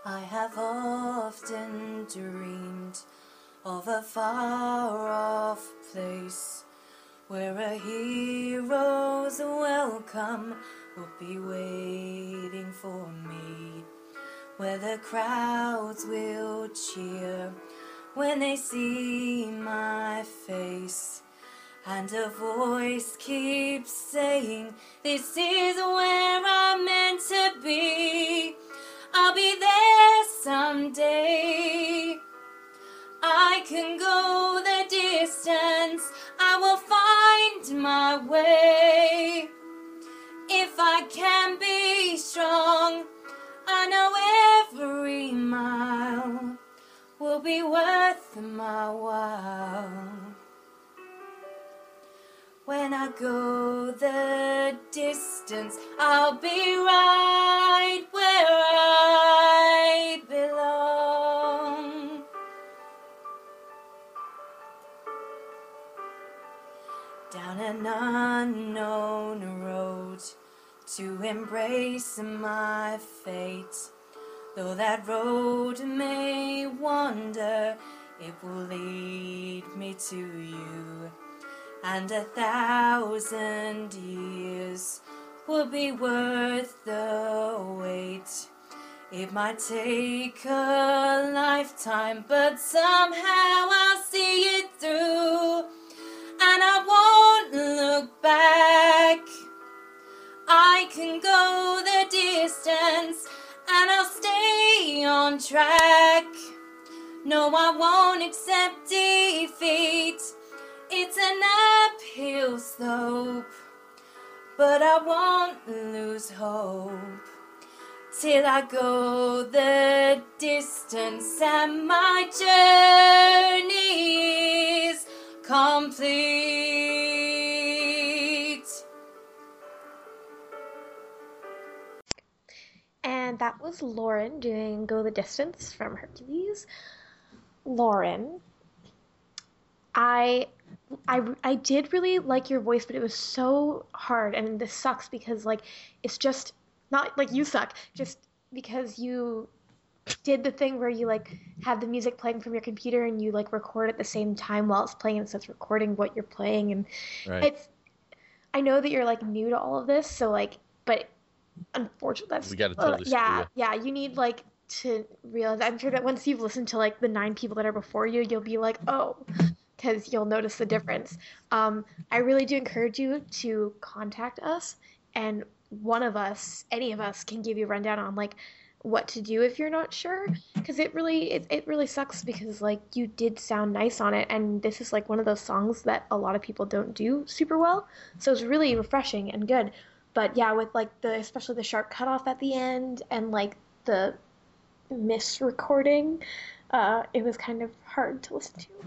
I have often dreamed of a far-off place where a hero's welcome will be waiting for me, where the crowds will cheer when they see my face, and a voice keeps saying, this is where I'm meant to be. I'll be there someday. I can go the distance, I will find my way. If I can be strong, I know every mile will be worth my while. When I go the distance, I'll be right where I belong. Down an unknown road to embrace my fate. Though that road may wander, it will lead me to you. And 1,000 years will be worth the wait. It might take a lifetime, but somehow I'll see it through. And I won't look back. I can go the distance, and I'll stay on track. No, I won't accept defeat. It's an uphill slope, but I won't lose hope till I go the distance and my journey is complete. And that was Lauren doing Go the Distance from Hercules. Lauren, I did really like your voice, but it was so hard, and this sucks because like it's just not like you suck, just because you did the thing where you like have the music playing from your computer and you like record at the same time while it's playing, and so it's recording what you're playing, and Right. it's I know that you're like new to all of this, so like but unfortunately that's We got to totally screw you. yeah, you need like to realize. I'm sure that once you've listened to like the 9 people that are before you, you'll be like, oh, because you'll notice the difference. I really do encourage you to contact us, and one of us, any of us, can give you a rundown on like what to do if you're not sure, because it really sucks because like you did sound nice on it, and this is like one of those songs that a lot of people don't do super well, so it's really refreshing and good. But yeah, with like the especially the sharp cutoff at the end and like the misrecording, it was kind of hard to listen to.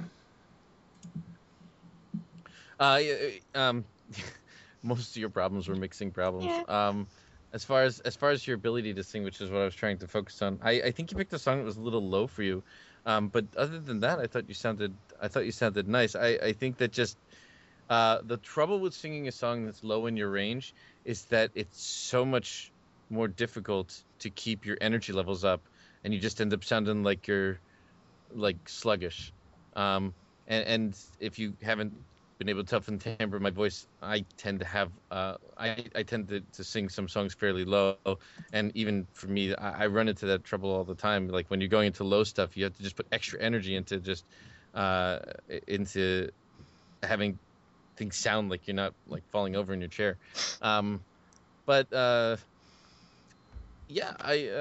Yeah, most of your problems were mixing problems. Yeah. As far as your ability to sing, which is what I was trying to focus on, I think you picked a song that was a little low for you. But other than that, I thought you sounded nice. I think that just the trouble with singing a song that's low in your range is that it's so much more difficult to keep your energy levels up, and you just end up sounding like you're like sluggish. And if you haven't been able to toughen timbre my voice, I tend to have I tend to sing some songs fairly low, and even for me, I run into that trouble all the time. Like when you're going into low stuff, you have to just put extra energy into just uh into having things sound like you're not like falling over in your chair. Um, but yeah,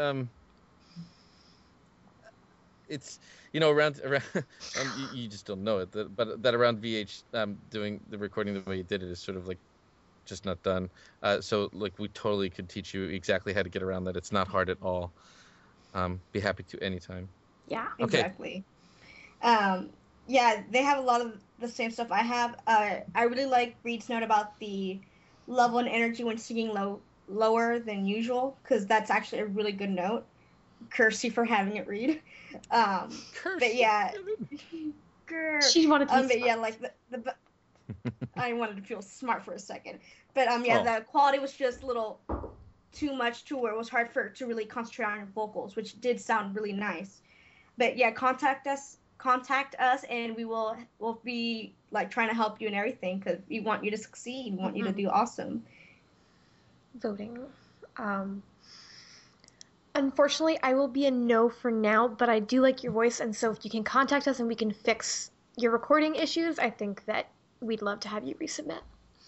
it's around you just don't know it, but that around VH doing the recording the way you did it is sort of like just not done. So like we totally could teach you exactly how to get around that. It's not hard at all. Be happy to anytime. Yeah. Okay. Exactly. Um, yeah, they have a lot of the same stuff I have. I really like Reed's note about the level and energy when singing lower than usual, because that's actually a really good note. Curse you for having it, Reed. Curse. But yeah, She wanted to be but yeah, smart. like the I wanted to feel smart for a second, but yeah, Oh, the quality was just a little too much to where it was hard for her to really concentrate on her vocals, which did sound really nice. But yeah, contact us, and we'll be like trying to help you and everything because we want you to succeed. We want you to do awesome. Voting. Unfortunately, I will be a no for now, but I do like your voice, and so if you can contact us and we can fix your recording issues, I think that we'd love to have you resubmit.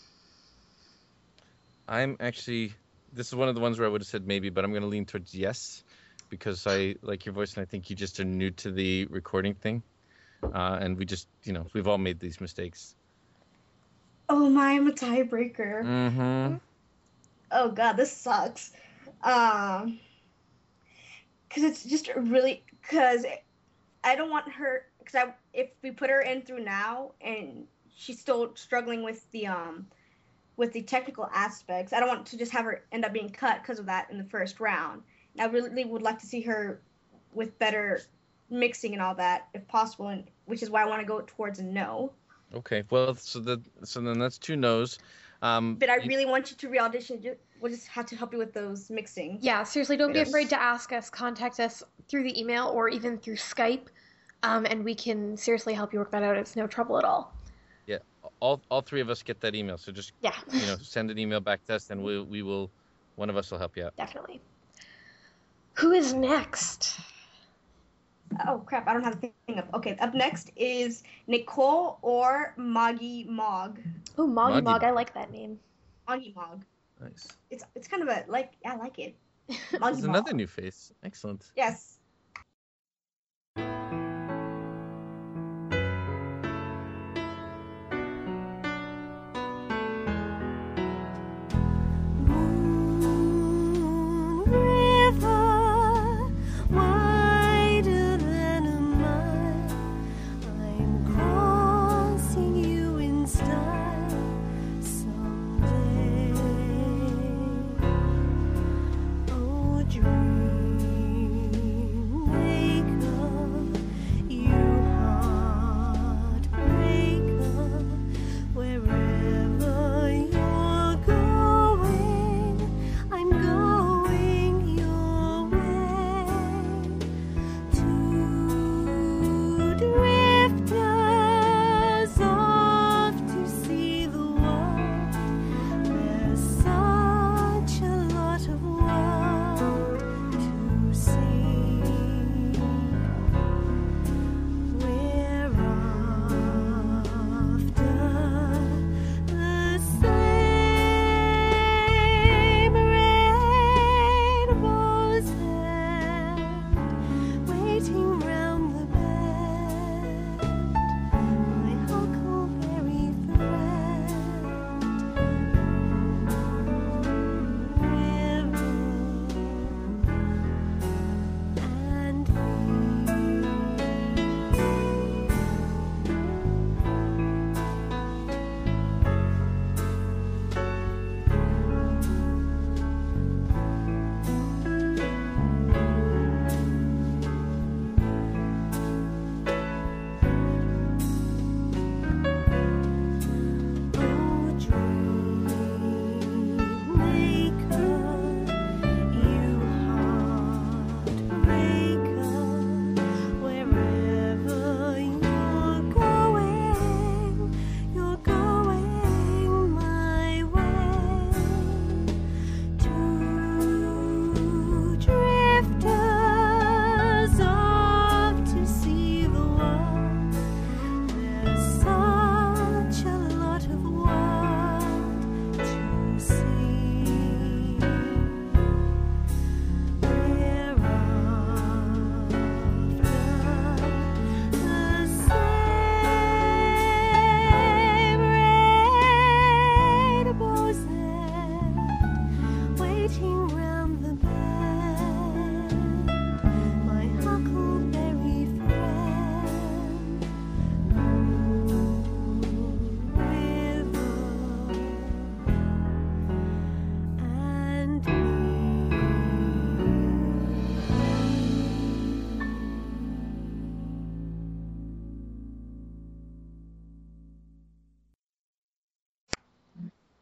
I'm actually, this is one of the ones where I would have said maybe, but I'm going to lean towards yes, because I like your voice and I think you just are new to the recording thing. And we just, we've all made these mistakes. Oh my, I'm a tiebreaker. Mm-hmm. Oh God, this sucks. Because it's just really, because I don't want her, because if we put her in through now and she's still struggling with the technical aspects, I don't want to just have her end up being cut because of that in the first round. I really would like to see her with better mixing and all that, if possible, and which is why I want to go towards a no. Okay, well, so then that's 2 no's. But I really want you to re-audition. We'll just have to help you with those mixing. Yeah, seriously, don't be afraid to ask us. Contact us through the email or even through Skype, and we can seriously help you work that out. It's no trouble at all. Yeah, all 3 of us get that email, so just send an email back to us, and we will. One of us will help you out. Definitely. Who is next? Oh crap! I don't have the thing up. Okay, up next is Nicole or Moggy Mog. Oh, Moggy Mog, I like that name. Moggy Mog. Nice. It's kind of I like it. There's another new face. Excellent. Yes.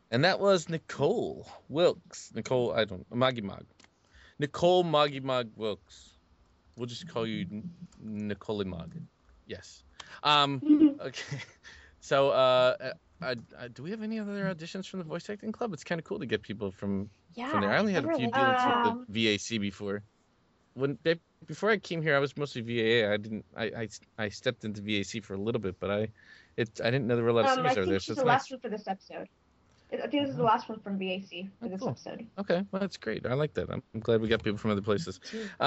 And that was Nicole Wilkes. Maggie Mog. Nicole Moggy Mog Wilkes. We'll just call you Nicole Mog. Yes. Okay. So, do we have any other auditions from the voice acting club? It's kind of cool to get people from there. I only had a few dealings with the VAC before. Before I came here, I was mostly VAA. I stepped into VAC for a little bit, but I didn't know there were a lot of singers over there. This is the last one for this episode. I think this is the last one from VAC for this episode. Okay, well that's great. I like that. I'm glad we got people from other places.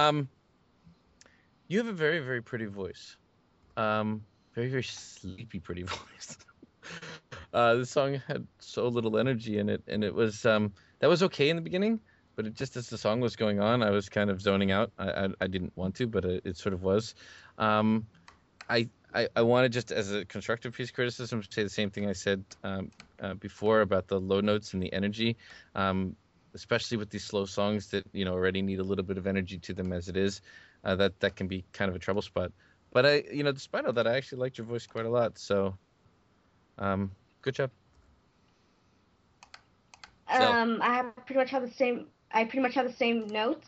You have a very, very pretty voice. Very, very sleepy, pretty voice. The song had so little energy in it, and it was that was okay in the beginning, but it just as the song was going on, I was kind of zoning out. I didn't want to, but it sort of was. I want to just, as a constructive piece of criticism, say the same thing I said before about the low notes and the energy, especially with these slow songs that already need a little bit of energy to them as it is. That can be kind of a trouble spot. But despite all that, I actually liked your voice quite a lot. So, good job. I pretty much have the same notes.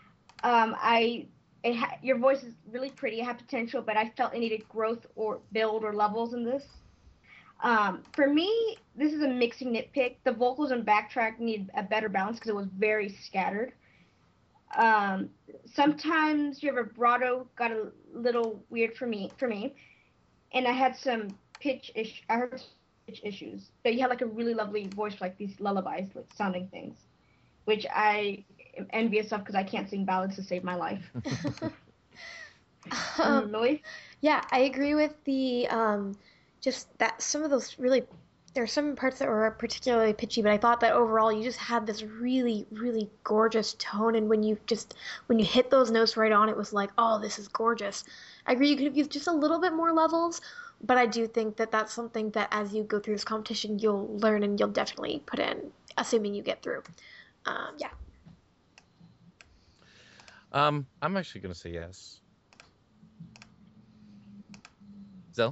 Your voice is really pretty. It had potential, but I felt it needed growth or build or levels in this. For me, this is a mixing nitpick. The vocals and backtrack need a better balance because it was very scattered. Sometimes your vibrato got a little weird for me, and I had some pitch issues. But you had like a really lovely voice for like these lullabies, like sounding things, which I am envious of because I can't sing ballads to save my life. Really? Yeah, I agree with the just that some of those really. There are some parts that were particularly pitchy, but I thought that overall you just had this really, really gorgeous tone, and when you hit those notes right on, it was like, oh, this is gorgeous. I agree you could have used just a little bit more levels, but I do think that that's something that as you go through this competition, you'll learn and you'll definitely put in, assuming you get through. Yeah. I'm actually going to say yes. Zell?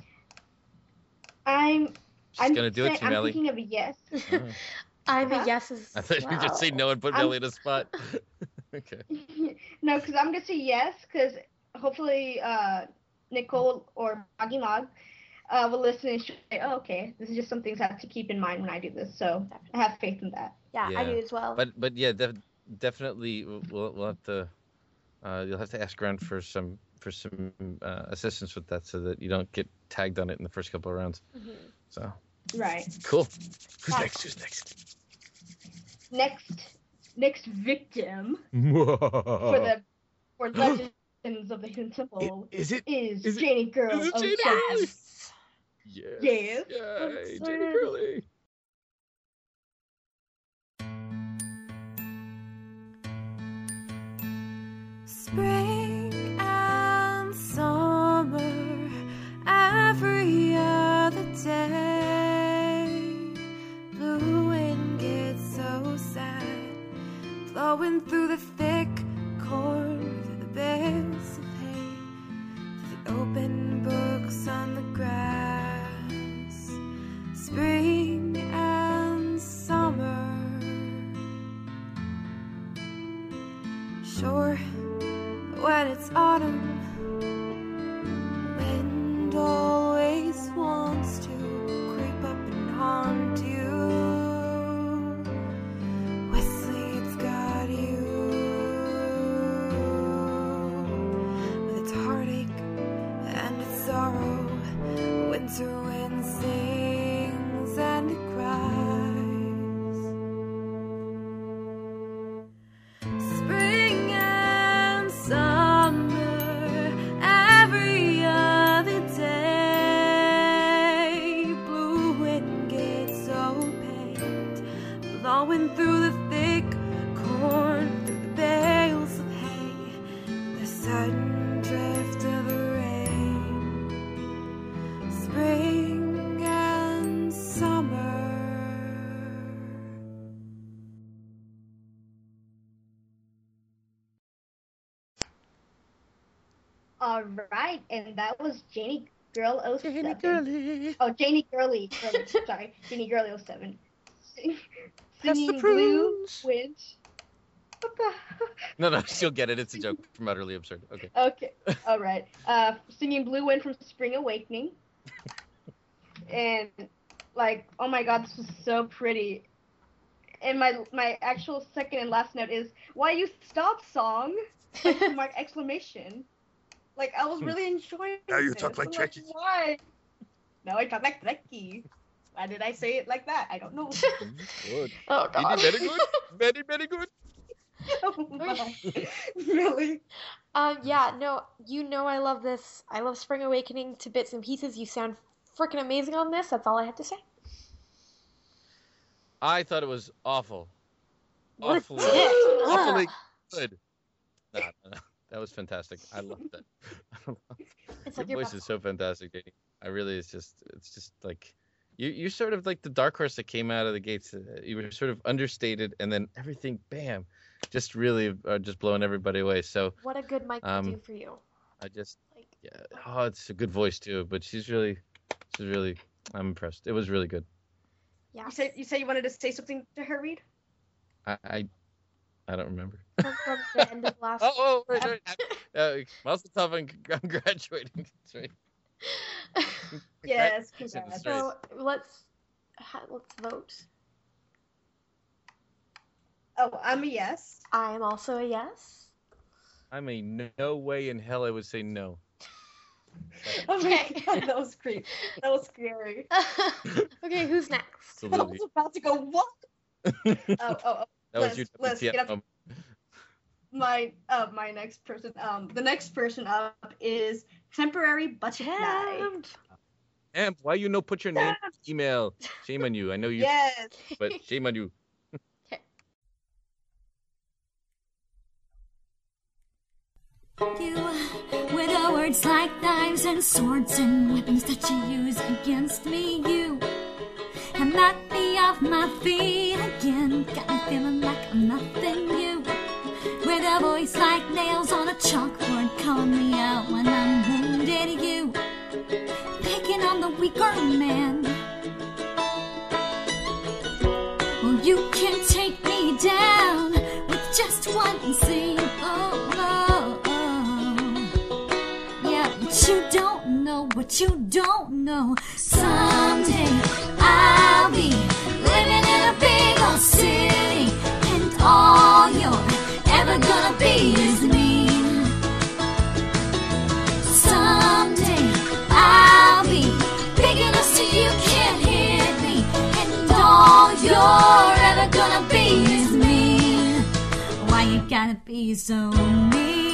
She's going to do it to Melly. I'm thinking of a yes. I'm a yes as I thought you were just say no and put Melly in a spot. Okay. No, because I'm going to say yes, because hopefully Nicole or Maggie Mog will listen and she'll say, oh, okay, this is just some things I have to keep in mind when I do this. So I have faith in that. Yeah, I do as well. But yeah, definitely we'll have to you'll have to ask around for some assistance with that so that you don't get tagged on it in the first couple of rounds. Mm-hmm. So right. Cool. Who's next? Next victim for Legends of the Hidden Temple is Janie Girl. Is it Janie Girly? Yes. Yay, Janie Girly. Spring and summer every other day. Blue wind gets so sad, blowing through the thick corn, through the bales of hay, through the open books on the grass. Spring and summer. Sure, when it's autumn, wind always wants to creep up and haunt you. Wesley, it's got you with its heartache and its sorrow. Winter wind sings and it cries. Spring and summer every other day. Blue wind gets so pained, blowing through the thick corn, through the bales of hay, the sudden drift of the rain. Spring and summer. All right, and that was Janie Girl 07. Janie Girly. Oh, Janie Girly. Sorry, Janie Girly 07. Singing Blue Wind. What the? No, she'll get it. It's a joke from Utterly Absurd. Okay. Okay. All right. Singing Blue Wind from Spring Awakening. And like, oh my God, this was so pretty. And my actual second and last note is, why you stop song? Mark exclamation. Like, I was really enjoying Now you this. talk like I'm Trekkie. Why? Now I talk like Trekkie. Why did I say it like that? I don't know. Good. Oh You God. did very good. Very, very good. Oh my. Really? Yeah, no, I love this. I love Spring Awakening to bits and pieces. You sound freaking amazing on this. That's all I have to say. I thought it was awful. What a Awfully, dick. awfully Ugh. good. No, that was fantastic. I loved that. It's Your like your voice is so fantastic, Katie. I really, it's just like you're sort of like the dark horse that came out of the gates. You were sort of understated, and then everything, bam, just really just blowing everybody away. So What a good mic will do for you. I just, Like, yeah, oh, it's a good voice too. But she's really, I'm impressed. It was really good. yeah. You say you wanted to say something to her, Reed? I don't remember. From the end of last. Right. Mazel tov, I'm graduating. That's right. Yes. Congrats. Congrats. So let's vote. Oh, I'm a yes. I am also a yes. I'm a no way in hell I would say no. Oh my God, that was creepy. That was scary. Okay, who's next? I Absolutely. was about to go, what? Oh. That was your Let's get up. WTF. My next person. The next person up is Temporary Butterfly. Temp. Amp, why you no put your name in the email? Shame on you. I know you, Yes. but shame on you. You, with the words like knives and swords and weapons that you use against me, you have knocked me off my feet again. Got me feeling like I'm nothing new. With a voice like nails on a chalkboard, calling me out when I'm wounded. You picking on the weaker man. Well, you can take me down with just one scene. What you don't know. Someday I'll be living in a big old city, and all you're ever gonna be is me. Someday I'll be big enough so you can't hit me, and all you're ever gonna be is me. Why you gotta be so mean?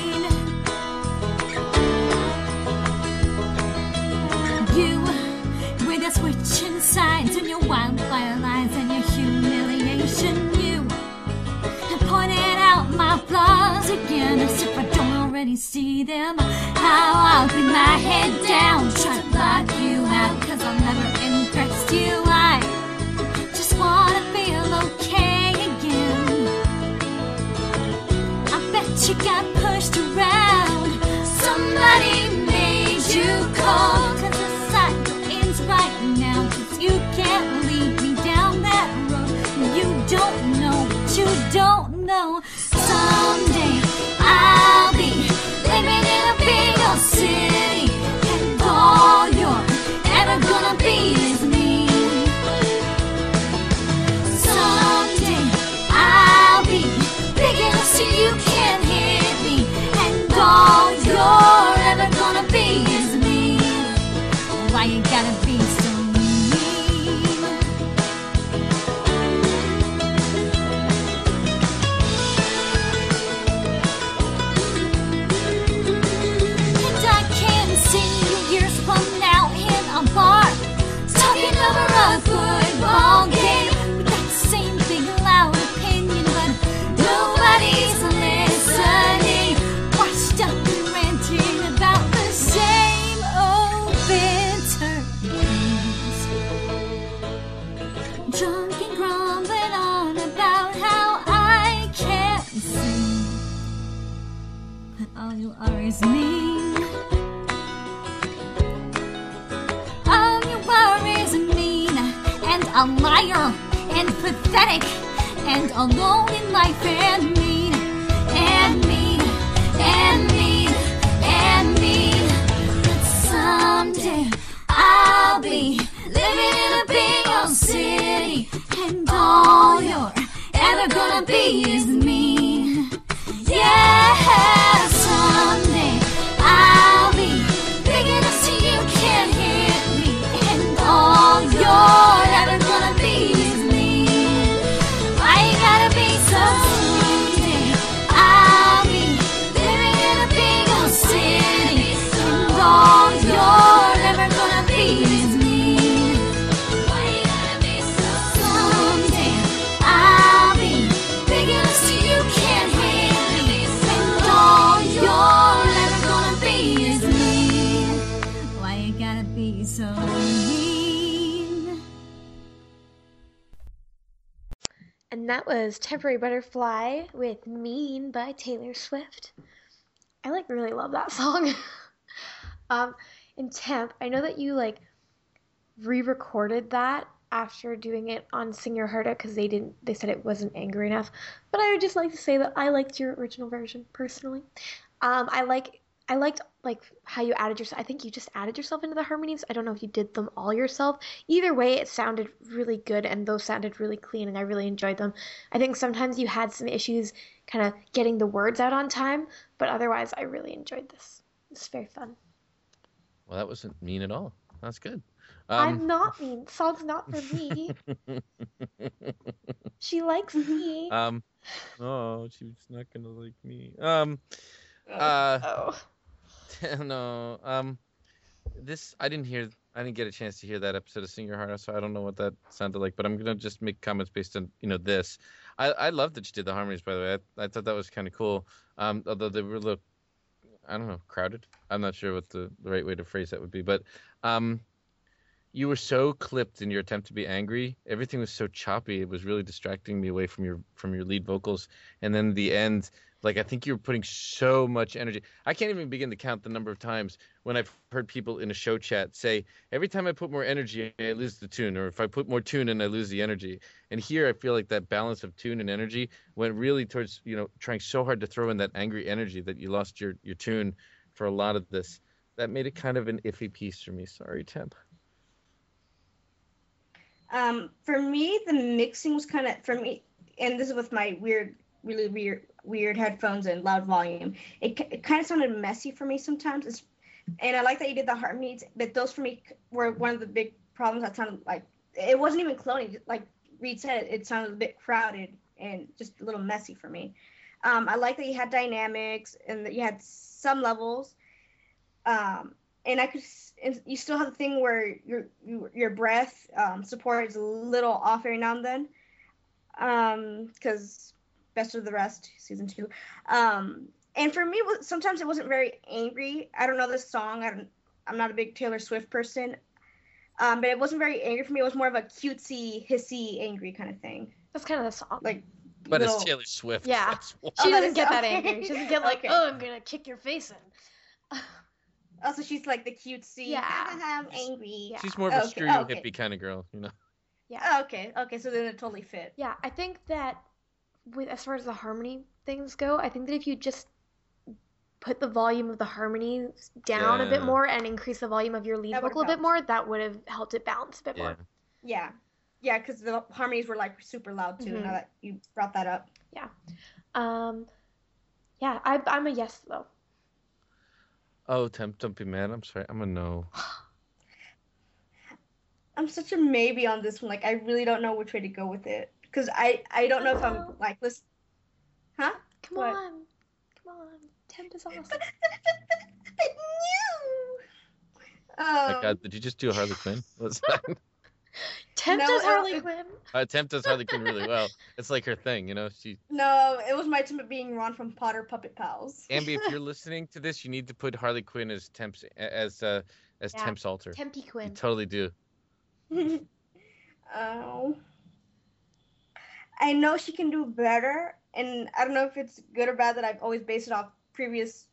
You, with your switching sides and your wildfire lines and your humiliation, you have pointed out my flaws again, as if I don't already see them. How I'll put my head down, try to block you out, 'cause I'll never impress you. I just wanna feel okay again. I bet you got pushed around, somebody made you cold, 'cause right now, 'cause you can't lead me down that road. You don't know what you don't know. Someday I'll be living in a big old city, and all you're ever gonna be is me. Someday I'll be big enough so you can't hit me, and all you're ever gonna be is me. Why you gotta be so mean? And I can see you years from now in a bar, talking over a football game with that same big loud opinion, but nobody's listening. Washed up and ranting about the same old bitter news. Drunk and grumbling on about how I can't sing, but all you are is mean. All you are is mean, and a liar, and pathetic and alone in life and mean and mean and mean and mean. But someday I'll be living in a big old city, and all you're ever gonna be is me. Yeah, someday I'll be big enough so you can't hit me, and all you're ever gonna be is me. Why you gotta be so? Someday I'll be living in a big old city, and all you're ever gonna be is me. Why you gotta be so? Someday I'll be big enough so you can't hit me, and all you're ever gonna be is me. Why you gotta be so mean? And that was Temporary Butterfly with Mean by Taylor Swift. I really love that song. In Temp, I know that you re-recorded that after doing it on Sing Your Heart Out because they said it wasn't angry enough. But I would just like to say that I liked your original version personally. I liked how you added yourself. I think you just added yourself into the harmonies. I don't know if you did them all yourself. Either way, it sounded really good, and those sounded really clean, and I really enjoyed them. I think sometimes you had some issues kind of getting the words out on time, but otherwise, I really enjoyed this. It's very fun. Well, that wasn't mean at all. That's good. I'm not mean. The song's not for me. She likes me. Oh, she's not gonna like me. Oh. No. This I didn't get a chance to hear that episode of Sing Your Heart Out, so I don't know what that sounded like. But I'm gonna just make comments based on this. I love that you did the harmonies. By the way, I thought that was kind of cool. Although they were a little, I don't know, crowded. I'm not sure what the right way to phrase that would be, but you were so clipped in your attempt to be angry. Everything was so choppy. It was really distracting me away from your lead vocals. And then the end, I think you were putting so much energy. I can't even begin to count the number of times when I've heard people in a show chat say, every time I put more energy, I lose the tune, or if I put more tune in, I lose the energy. And here I feel like that balance of tune and energy went really towards, trying so hard to throw in that angry energy that you lost your tune for a lot of this. That made it kind of an iffy piece for me. Sorry, Temp. For me, the mixing was kind of, for me, and this is with my really weird headphones and loud volume, it kind of sounded messy for me sometimes. And I like that you did the harmonies, but those for me were one of the big problems. That sounded like, it wasn't even cloning. Like Reed said, it sounded a bit crowded and just a little messy for me. I like that you had dynamics and that you had some levels. And you still have the thing where your breath support is a little off every now and then, because Best of the Rest season 2. And for me, sometimes it wasn't very angry. I don't know this song. I'm not a big Taylor Swift person, but it wasn't very angry for me. It was more of a cutesy, hissy, angry kind of thing. That's kind of the song. But it's Taylor Swift. Yeah. She doesn't get that angry. She doesn't get okay. Oh, I'm gonna kick your face in. Also, she's like the cutesy. Yeah. I'm angry. Yeah. She's more of a screw you hippie kind of girl, Yeah. Okay, so then it totally fit. Yeah, I think that as far as the harmony things go, I think that if you just put the volume of the harmonies down a bit more and increase the volume of your lead vocal a bit more, that would have helped it balance a bit more. Yeah, because the harmonies were super loud too. Now that you brought that up. Yeah. Yeah, I'm a yes though. Oh, Temp, don't be mad. I'm sorry. I'm a no. I'm such a maybe on this one. I really don't know which way to go with it. Because I don't know if I'm listen. Huh? Come on. Temp is awesome. But Oh my God, did you just do a Harley Quinn? What's that? Temp does Harley Quinn. Temp does Harley Quinn really well. It's like her thing, She. No, it was my attempt at being Ron from Potter Puppet Pals. Ambi, if you're listening to this, you need to put Harley Quinn as Temp's Temp's alter. Tempy Quinn. You totally do. Oh. I know she can do better, and I don't know if it's good or bad that I've always based it off previous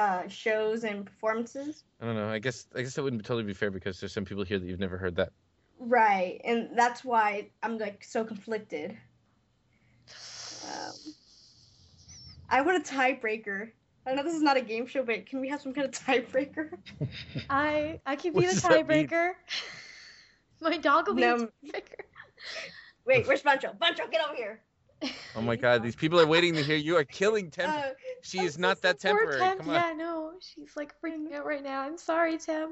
shows and performances. I don't know. I guess that wouldn't totally be fair because there's some people here that you've never heard that Right, and that's why I'm like so conflicted. I want a tiebreaker. I know this is not a game show, but can we have some kind of tiebreaker? I can What be the does that mean? tiebreaker. My dog will be No. the tiebreaker. Wait, where's Buncho? Buncho, get over here. Oh my God, these people are waiting to hear you are killing Temp. She is not that Poor temporary. Temp. Come on. Yeah, no, she's like freaking out right now. I'm sorry, Temp.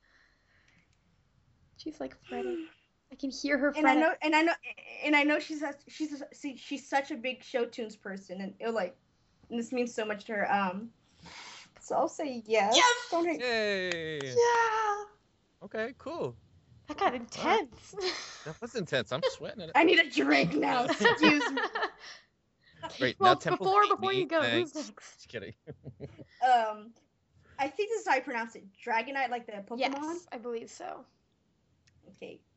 She's like fretting. I can hear her And I fretting. know she's such a big show tunes person, and and this means so much to her. So I'll say yes. Yes! Don't hate. Yay. Yeah. Okay, cool. That got intense. That was intense. I'm sweating it. I need a drink now. Excuse me. Great. Well, now Temple before me. you go, Thanks. who's next? Just kidding. I think this is how I pronounce it. Dragonite, like the Pokemon. Yes, I believe so. Okay.